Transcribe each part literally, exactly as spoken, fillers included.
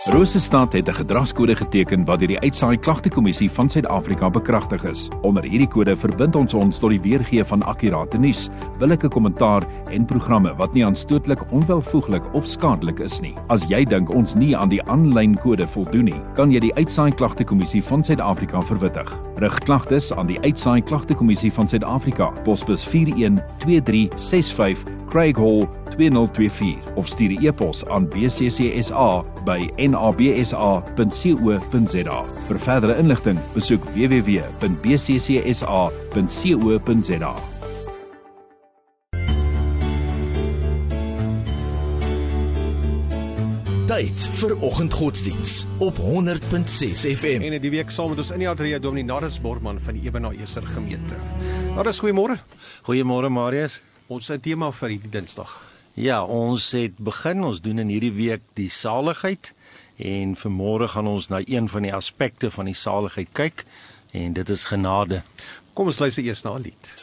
Rosestad het 'n gedragskode geteken wat deur die Uitsaai Klagtekommissie van Suid-Afrika bekragtig is. Onder hierdie kode verbind ons ons tot die weergee van akkurate nuus, billike kommentaar en programme wat nie aanstootlik, onwelvoeglik of skadelik is nie. As jy dink ons nie aan die aanlyn kode voldoen nie, kan jy die Uitsaai Klagtekommissie van Suid-Afrika verwittig. Rig klagtes aan die Uitsaai Klagtekommissie van Suid-Afrika, posbus vier een twee drie ses vyf, Craig Hall twee nul twee vier of stuur 'n e-pos aan b c c s a by n a b s a punt co punt z a. Vir verdere inligting, besoek w w w punt b c c s a punt co punt z a. Tyd vir oggendgodsdiens op honderd punt ses F M. En die week saam met ons in die ateljee Dominee Naris Borgman van die Ebenezer gemeente. Naris, goeiemôre. Goeiemôre Marius. Ons het 'n tema vir hierdie Dinsdag. Ja, ons het begin, ons doen in hierdie week die saligheid en vanmôre gaan ons na een van die aspekte van die saligheid kyk en dit is genade. Kom ons luister eers na 'n lied.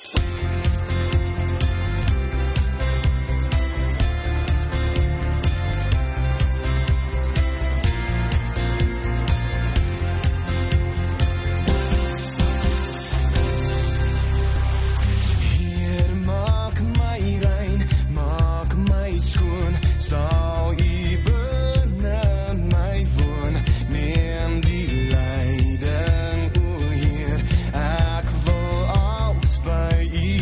Ek wil als by u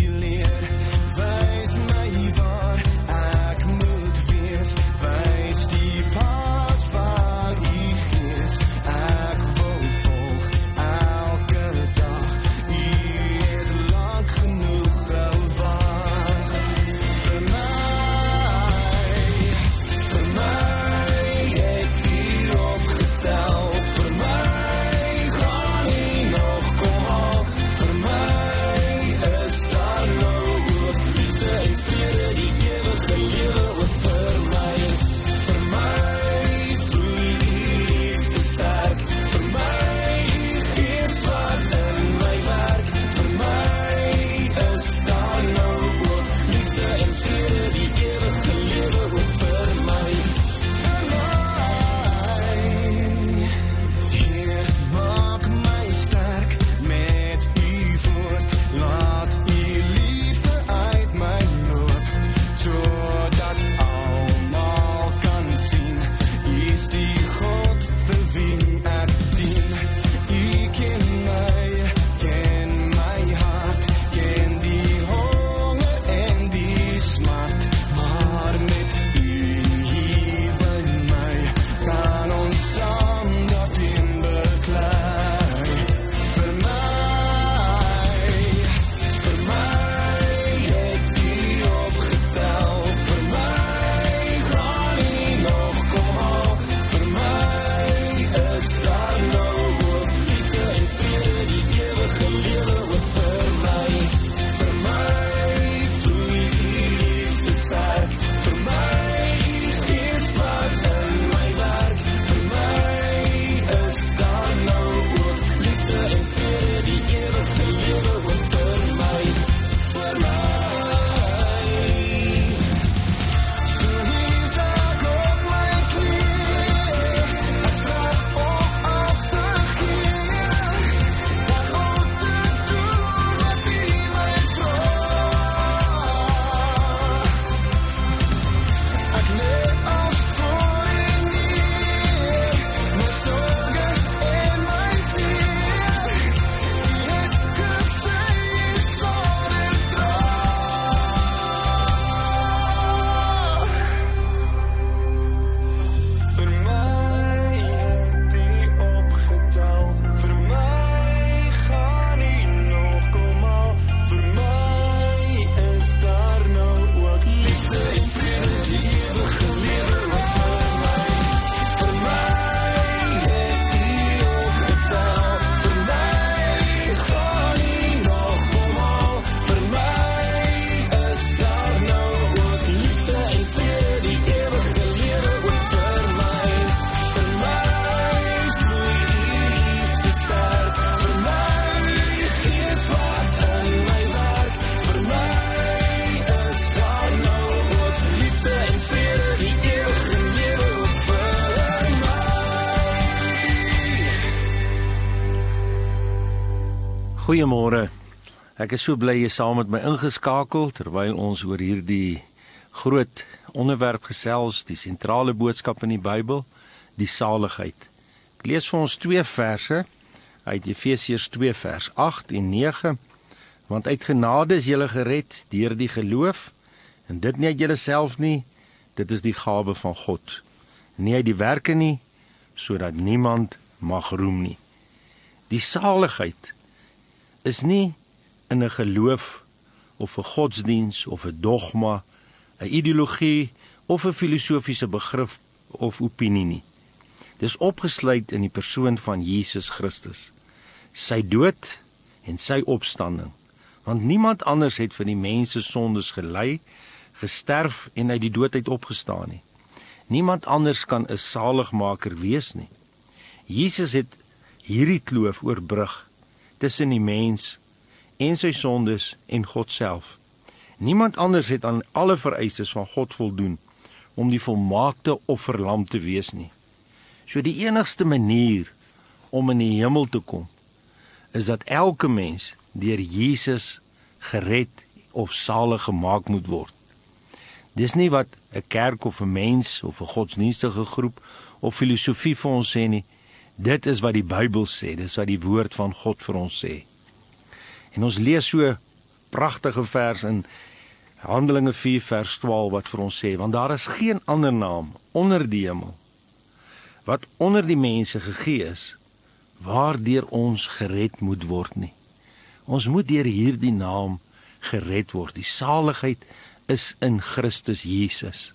Goeiemôre. Ek is so bly jy saam met my ingeskakel terwyl ons oor hierdie groot onderwerp gesels, die sentrale boodskap in die Bybel, die saligheid. Ek lees vir ons twee verse uit Efesiërs twee vers agt en nege. Want uit genade is julle gered deur die geloof, en dit nie uit julleself nie, dit is die gawe van God. Nie uit die werke nie, sodat niemand mag roem nie. Die saligheid is nie in 'n geloof of 'n godsdiens of 'n dogma, 'n ideologie of 'n filosofiese begrip of opinie nie. Dis opgesluit in die persoon van Jesus Christus, sy dood en sy opstanding. Want niemand anders het vir die mense sondes gelei, gesterf en uit die dood uit opgestaan nie. Niemand anders kan 'n saligmaker wees nie. Jesus het hierdie kloof oorbrug tussen die mens en sy sondes en God self. Niemand anders het aan alle vereistes van God voldoen om die volmaakte offerlam te wees nie. So die enigste manier om in die hemel te kom, is dat elke mens deur Jesus gered of salig gemaak moet word. Dis nie wat 'n kerk of 'n mens of 'n godsdienstige groep of filosofie vir ons sê nie. Dit is wat die Bybel sê, dis wat die woord van God vir ons sê. En ons lees so pragtige vers in Handelinge vier vers twaalf wat vir ons sê, want daar is geen ander naam onder die hemel wat onder die mense gegee is, waardeur ons gered moet word nie. Ons moet deur hierdie naam gered word. Die saligheid is in Christus Jesus.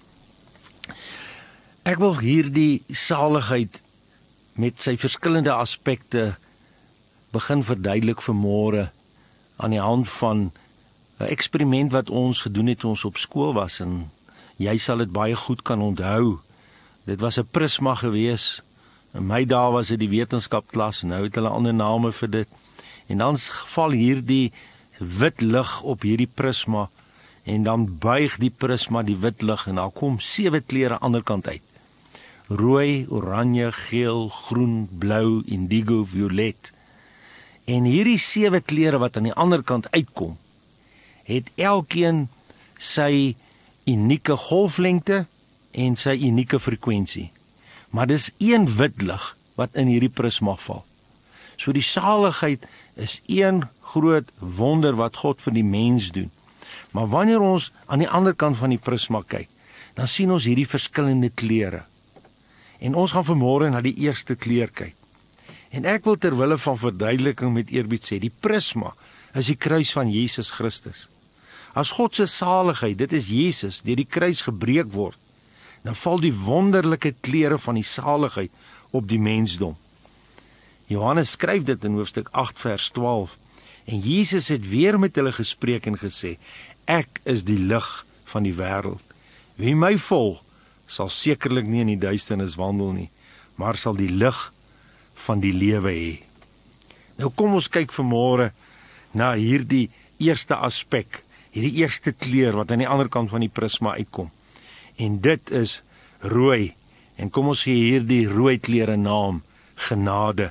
Ek wil hierdie saligheid met sy verskillende aspekte begin verduidelik vanmôre aan die hand van 'n eksperiment wat ons gedoen het toe ons op skool was, en jy sal dit baie goed kan onthou. Dit was 'n prisma gewees. In my dae was dit die wetenskapklas, nou het hulle ander name vir dit. En dan val hierdie wit lig op hierdie prisma, en dan buig die prisma die wit lig, en daar kom sewe kleure aan die ander kant uit. Rooi, oranje, geel, groen, blou, indigo, violet. En hierdie sewe kleure wat aan die ander kant uitkom, het elkeen sy unieke golflengte en sy unieke frekwensie. Maar dis een wit lig wat in hierdie prisma val. So die saligheid is een groot wonder wat God vir die mens doen. Maar wanneer ons aan die ander kant van die prisma kyk, dan sien ons hierdie verskillende kleure. En ons gaan vanmôre na die eerste kleur kyk. En ek wil ter wille van verduideliking met eerbied sê, die prisma is die kruis van Jesus Christus. As God se saligheid, dit is Jesus, deur die kruis gebreek word, dan val die wonderlike kleure van die saligheid op die mensdom. Johannes skryf dit in hoofstuk agt vers twaalf, en Jesus het weer met hulle gespreek en gesê, ek is die lig van die wêreld. Wie my volg, sal sekerlik nie in die duisternis wandel nie, maar sal die lig van die lewe hê. Nou kom ons kyk vanmôre na hierdie eerste aspek, hierdie eerste kleur wat aan die ander kant van die prisma uitkom. En dit is rooi. En kom ons gee hierdie rooi kleur 'n naam, genade.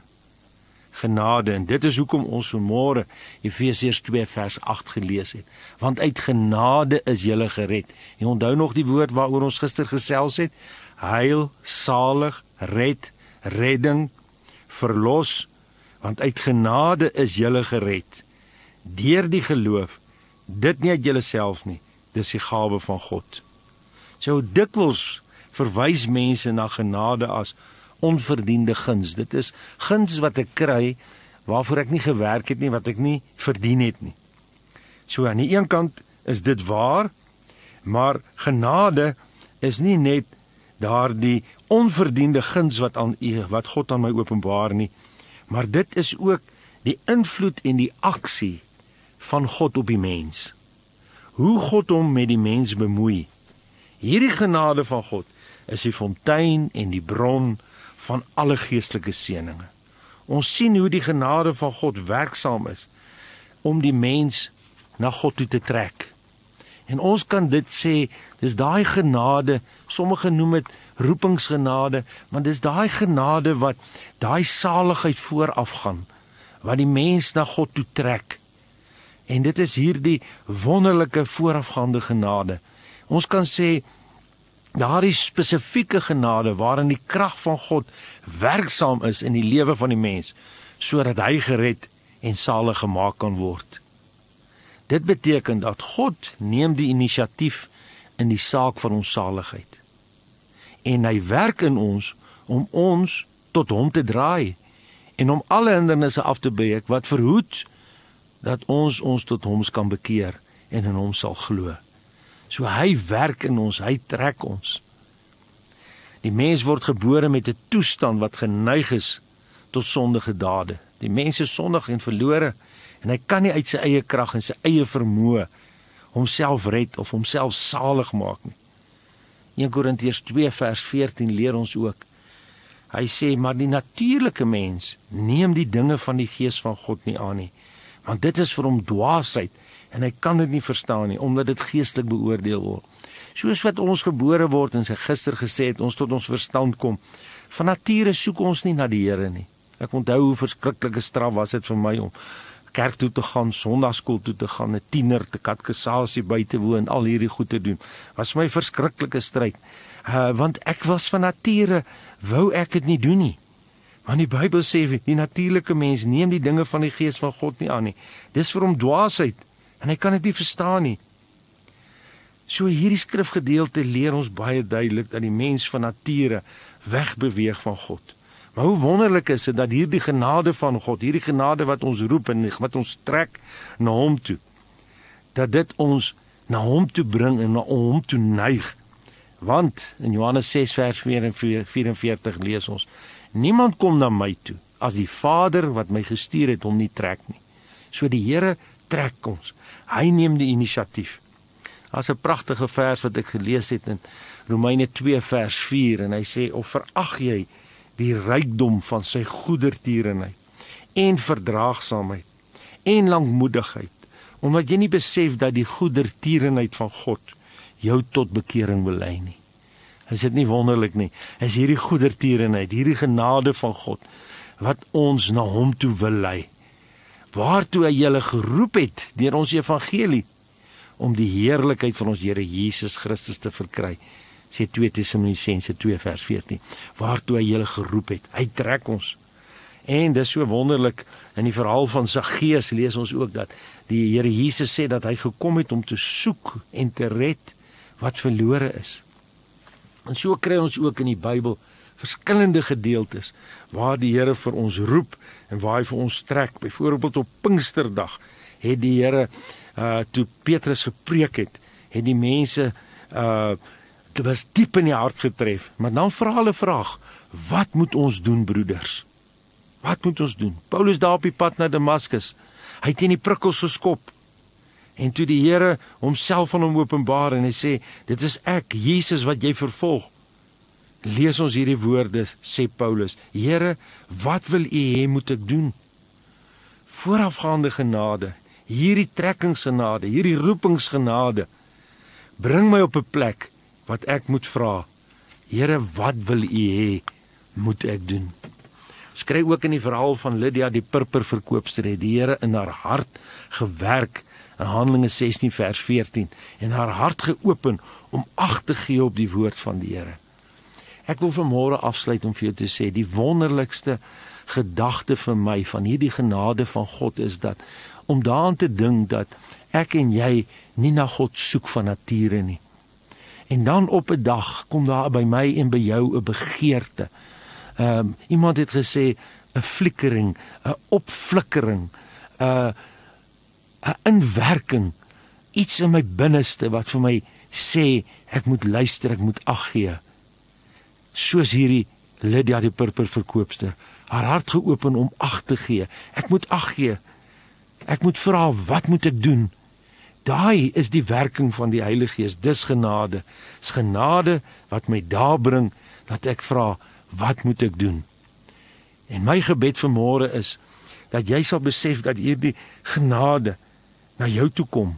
Genade, en dit is hoekom ons vanmôre Efesiërs twee vers agt gelees het. Want uit genade is julle gered. Jy onthou nog die woord waaroor ons gister gesels het? Heil, salig, red, redding, verlos. Want uit genade is julle gered. Deur die geloof, dit nie uit julleself nie, dis die gawe van God. So dikwels verwys mense na genade as onverdiende guns. Dit is guns wat ek kry, waarvoor ek nie gewerk het nie, wat ek nie verdien het nie. So aan die een kant is dit waar, maar genade is nie net daardie onverdiende guns wat aan wat God aan my openbaar nie, maar dit is ook die invloed en die aksie van God op die mens. Hoe God hom met die mens bemoei. Hierdie genade van God is die fontein en die bron van alle geestelike seëninge. Ons sien hoe die genade van God werksaam is om die mens na God toe te trek. En ons kan dit sê, dis daai genade, sommige noem dit roepingsgenade, want dis daai genade wat daai saligheid voorafgaan, wat die mens na God toe trek. En dit is hierdie wonderlike voorafgaande genade. Ons kan sê, daardie spesifieke genade waarin die krag van God werksaam is in die lewe van die mens, sodat hy gered en salig gemaak kan word. Dit beteken dat God neem die inisiatief in die saak van ons saligheid. En hy werk in ons om ons tot hom te draai en om alle hindernisse af te breek wat verhoed dat ons ons tot hom kan bekeer en in hom sal glo. So hy werk in ons, hy trek ons. Die mens word gebore met 'n toestand wat geneig is tot sondige dade. Die mens is sondig en verlore en hy kan nie uit sy eie krag en sy eie vermoë homself red of homself salig maak nie. Eerste Korintiërs twee vers veertien leer ons ook. Hy sê, maar die natuurlike mens neem die dinge van die gees van God nie aan nie, want dit is vir hom dwaasheid en hy kan dit nie verstaan nie, omdat dit geestelik beoordeel word. Soos wat ons gebore word en sy gister gesê het, ons tot ons verstand kom, van nature soek ons nie na die Here nie. Ek onthou hoe verskriklike straf was dit vir my om kerk toe te gaan, sondagskool toe te gaan, 'n tiener te katekisasie by te woon, al hierdie goed te doen. Was my verskriklike stryd, uh, want ek was van nature, wou ek dit nie doen nie. Want die Bybel sê, die natuurlike mens neem die dinge van die gees van God nie aan nie. Dis vir hom dwaasheid, en hy kan dit nie verstaan nie. So hierdie skrifgedeelte leer ons baie duidelik dat die mens van nature wegbeweeg van God. Maar hoe wonderlik is dit dat hierdie genade van God, hierdie genade wat ons roep en wat ons trek na hom toe, dat dit ons na hom toe bring en na hom toe neig. Want in Johannes ses vers vyf-en-veertig lees ons, niemand kom na my toe as die Vader wat my gestuur het hom nie trek nie. So die Here trek ons. Hy neem die inisiatief. Daar's 'n pragtige vers wat ek gelees het in Romeine twee vers vier en hy sê, of verag jy die rykdom van sy goedertierenheid en verdraagsaamheid en lankmoedigheid, omdat jy nie besef dat die goedertierenheid van God jou tot bekering wil lei nie. Is dit nie wonderlik nie? Is hierdie goedertierenheid, hierdie genade van God, wat ons na hom toe wil lei, waartoe hy julle geroep het deur ons evangelie, om die heerlikheid van ons Here Jesus Christus te verkry, sê twee Tessalonisense twee vers veertien, waartoe hy julle geroep het, hy trek ons. En dis so wonderlik, in die verhaal van Saggeus lees ons ook dat die Here Jesus sê dat hy gekom het om te soek en te red wat verlore is. En so kry ons ook in die Bybel verskillende gedeeltes waar die Here vir ons roep en waar hy vir ons trek. Byvoorbeeld op Pinksterdag het die Here uh, toe Petrus gepreek het, het die mense uh, dit was diep in die hart getref, maar dan vra hulle vraag, wat moet ons doen, broeders? Wat moet ons doen? Paulus daar op die pad na Damaskus, hy het in die prikkels geskop, en toe die Here homself aan hom openbaar, en hy sê, dit is ek, Jesus wat jy vervolg, lees ons hierdie woorde, sê Paulus, Here, wat wil u hê moet ek doen? Voorafgaande genade, hierdie trekkingsgenade, hierdie roepingsgenade, bring my op 'n plek, wat ek moet vra, Here, wat wil u hê moet ek doen? Skryf ook in die verhaal van Lydia die purperverkoopster, het die Here in haar hart gewerk, in Handelinge sestien vers veertien, en haar hart geopen om ag te gee op die woord van die Here. Ek wil vanmôre afsluit om vir jou te sê, die wonderlikste gedagte vir my van hierdie genade van God is dat, om daaraan te dink dat ek en jy nie na God soek van nature nie. En dan op 'n dag kom daar by my en by jou 'n begeerte. Um, iemand het gesê 'n flikkering, 'n opflikkering, 'n 'n inwerking, iets in my binneste wat vir my sê ek moet luister, ek moet ag gee. Soos hierdie Lydia die purperverkoopster, haar hart geopen om ag te gee. Ek moet ag gee. Ek moet vra, wat moet ek doen? Daai is die werking van die Heilige Gees, dis genade. Dis genade wat my daar bring, dat ek vra, wat moet ek doen? En my gebed vanmôre is, dat jy sal besef dat hierdie genade na jou toe kom,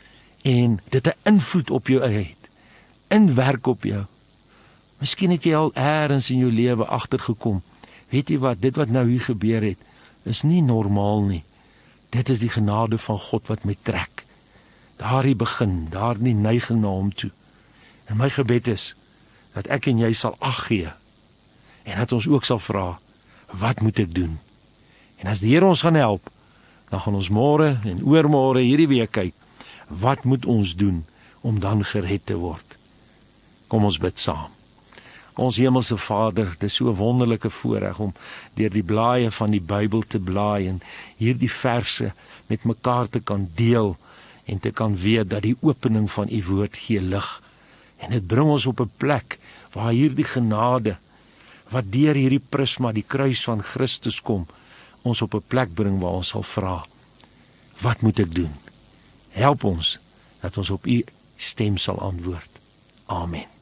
en dit 'n invloed op jou het, inwerk op jou. Miskien het jy al eers in jou lewe agtergekom, weet jy wat, dit wat nou hier gebeur het, is nie normaal nie. Dit is die genade van God wat my trek. Daardie begin, daardie neiging na hom toe. En my gebed is, dat ek en jy sal ag gee, en dat ons ook sal vra, wat moet ek doen? En as die Here ons gaan help, dan gaan ons môre en oormôre hierdie week kyk, wat moet ons doen, om dan gered te word? Kom ons bid saam. Ons hemelse Vader, dit is so 'n wonderlike voorreg om deur die blaaie van die Bybel te blaai en hierdie verse met mekaar te kan deel en te kan weet dat die opening van u woord gee lig. En dit bring ons op 'n plek waar hierdie genade wat deur hierdie prisma, die kruis van Christus kom, ons op 'n plek bring waar ons sal vra, wat moet ek doen? Help ons dat ons op u stem sal antwoord. Amen.